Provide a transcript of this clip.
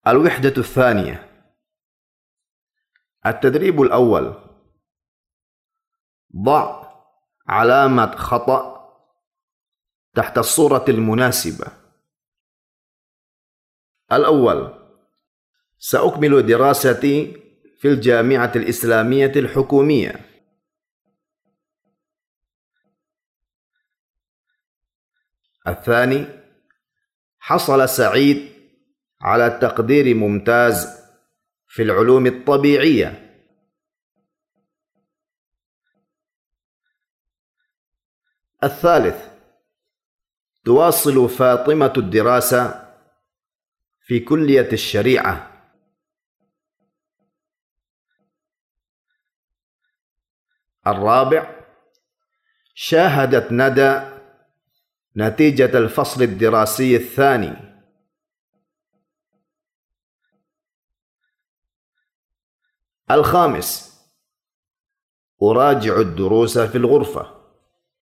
الوحدة الثانية. التدريب الأول: ضع علامة خطأ تحت الصورة المناسبة. الأول: سأكمل دراستي في الجامعة الإسلامية الحكومية. الثاني: حصل سعيد على تقدير ممتاز في العلوم الطبيعية. الثالث: تواصل فاطمة الدراسة في كلية الشريعة. الرابع: شاهدت ندى نتيجة الفصل الدراسي الثاني. الخامس: أراجع الدروس في الغرفة.